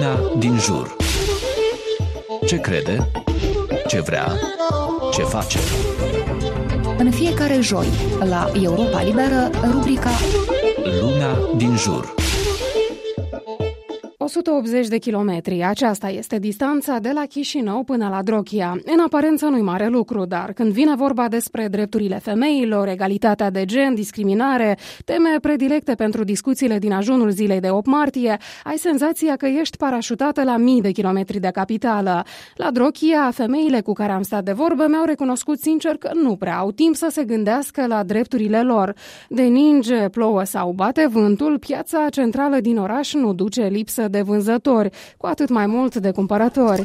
Lumea din jur. Ce crede? Ce vrea? Ce face? În fiecare joi, la Europa Liberă, rubrica Lumea din jur. 180 de kilometri. Aceasta este distanța de la Chișinău până la Drochia. În aparență nu-i mare lucru, dar când vine vorba despre drepturile femeilor, egalitatea de gen, discriminare, teme predilecte pentru discuțiile din ajunul zilei de 8 martie, ai senzația că ești parașutată la mii de kilometri de capitală. La Drochia, femeile cu care am stat de vorbă mi-au recunoscut sincer că nu prea au timp să se gândească la drepturile lor. De ninge, plouă sau bate vântul, piața centrală din oraș nu duce lipsă de vânzători, cu atât mai mult de cumpărători.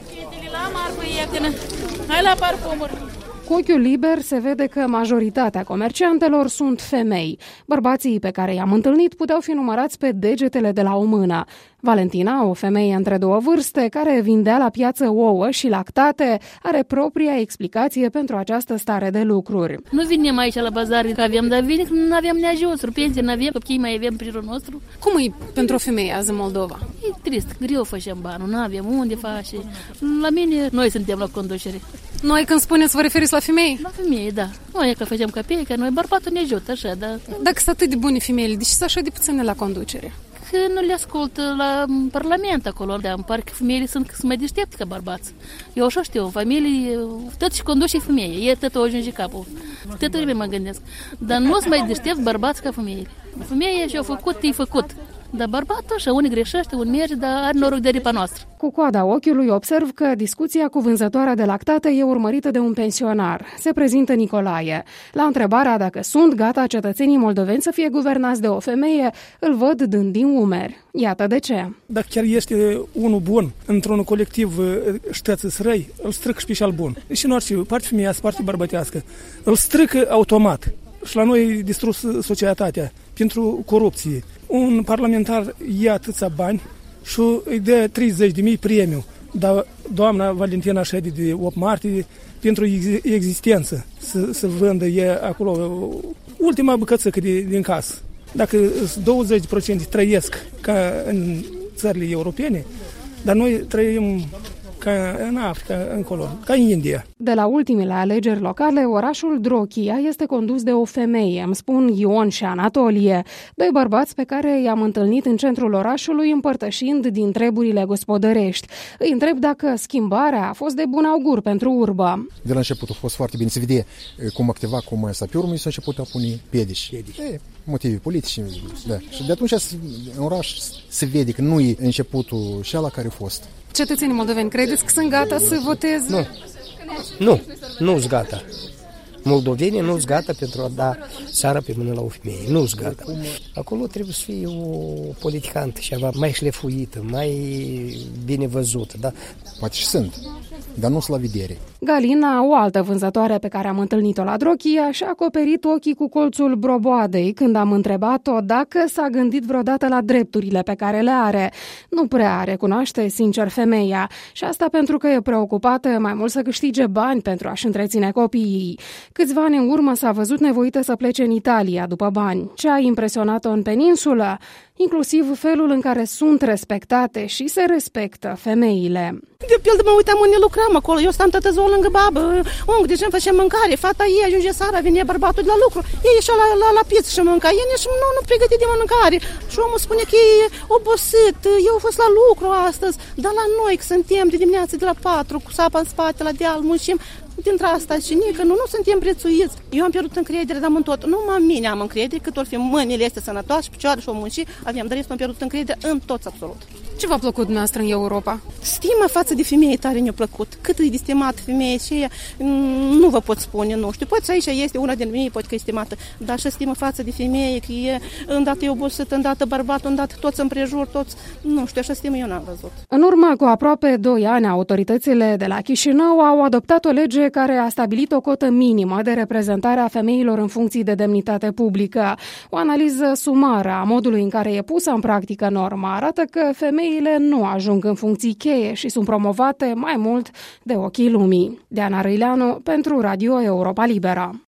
Hai la parfumuri! Cu ochiul liber se vede că majoritatea comerciantelor sunt femei. Bărbații pe care i-am întâlnit puteau fi numărați pe degetele de la o mână. Valentina, o femeie între două vârste, care vindea la piață ouă și lactate, are propria explicație pentru această stare de lucruri. Nu vinem aici la bazar că avem, dar vine că nu avem neajunsuri, pensie nu avem, copii mai avem pe jurul nostru. Cum e pentru o femeie azi în Moldova? E trist, greu facem banul, nu avem unde face. La mine, noi suntem la conducere. Noi când spuneți, vă referiți la femei? La femeie, da. Noi că facem copii, că noi bărbatul ne ajută, așa, da. Dacă sunt atât de bune femeile, de ce sunt așa de puține la conducere? Că nu le ascultă la Parlament acolo, dar îmi pare că femeile sunt mai deștepte ca bărbați. Eu așa știu, familie, tot și conduce femeie, e tot o ajunge capul. Tot vreme mă gândesc. Dar nu sunt mai deștept bărbați ca femeile. Femeia și-a făcut, e făcut. Dar bărbatul așa, unii greșește, unii merge, dar are noroc de ripa noastră. Cu coada ochiului observ că discuția cu vânzătoarea de lactate e urmărită de un pensionar. Se prezintă Nicolae. La întrebarea dacă sunt gata cetățenii moldoveni să fie guvernați de o femeie, îl văd dând din umeri. Iată de ce. Dacă chiar este unul bun într-un colectiv ștăți răi, îl strică special bun. Și în orice parte femeiască, parte bărbătească, îl strică automat. Și la noi e distrus societatea pentru corupție. Un parlamentar ia atâția bani și îi dă 30.000 premiu. Dar doamna Valentina șede de 8 martie pentru existență să vândă acolo ultima bucățică din casă. Dacă 20% trăiesc ca în țările europene, dar noi trăim ca în Africa, încolo, ca în India. De la ultimele alegeri locale, orașul Drochia este condus de o femeie, îmi spun Ion și Anatolie, doi bărbați pe care i-am întâlnit în centrul orașului împărtășind din treburile gospodărești. Îi întreb dacă schimbarea a fost de bun augur pentru urbă. De la început a fost foarte bine. Se vede cum activa cu mai sapiorul, s-a început a pune piedici. Motive politice. Da. Și de atunci în oraș se vede că nu e începutul și ala care a fost. Cetățenii moldoveni, credeți că sunt gata să voteze? Nu sunt gata. Moldovenii nu sunt gata pentru a da țara pe mână la o femeie. Nu sunt gata. Acolo trebuie să fie o politicantă ceva mai șlefuită, mai bine văzută. Da? Poate și sunt, dar nu sunt la vedere. Galina, o altă vânzătoare pe care am întâlnit-o la Drochia, și-a acoperit ochii cu colțul broboadei când am întrebat-o dacă s-a gândit vreodată la drepturile pe care le are. Nu prea recunoaște sincer femeia și asta pentru că e preocupată mai mult să câștige bani pentru a-și întreține copiii. Câțiva ani în urmă s-a văzut nevoită să plece în Italia după bani. Ce a impresionat-o în peninsulă? Inclusiv felul în care sunt respectate și se respectă femeile. De pildă mă uitam unde lucram acolo, eu stăm toată ziua lângă babă, unde de ce îmi facem mâncare, fata ei ajunge seara, vine bărbatul de la lucru, ei ieșea la pizza și mânca, ei nici nu pregătit de mâncare și omul spune că e obosit, eu am fost la lucru astăzi, dar la noi că suntem de dimineață de la 4 cu sapa în spate la deal, muncim, dintre asta și nică, nu suntem prețuiți. Eu am pierdut încredere, dar în tot. Numai mine am încredere, cât ori fi mâinile este sănătoase și picioare și o munci, aveam, dar am pierdut încredere în toți absolut. Ce v-a plăcut dumneavoastră în Europa? Stima față de femeie tare ne-a plăcut. Cât e de stimată femeie și ea, nu vă pot spune, nu știu. Poate aici este una din mine, poate că e stimată, dar și stimă față de femeie, că e îndată e obosit, îndată bărbatul, îndată toți împrejur, toți, nu știu, așa stimă eu n-am văzut. În urmă cu aproape 2 ani, autoritățile de la Chișinău au adoptat o lege care a stabilit o cotă minimă de reprezentare a femeilor în funcții de demnitate publică. O analiză sumară a modului în care e pusă în practică norma arată că femeile nu ajung în funcții cheie și sunt promovate mai mult de ochii lumii. Diana Răileanu pentru Radio Europa Liberă.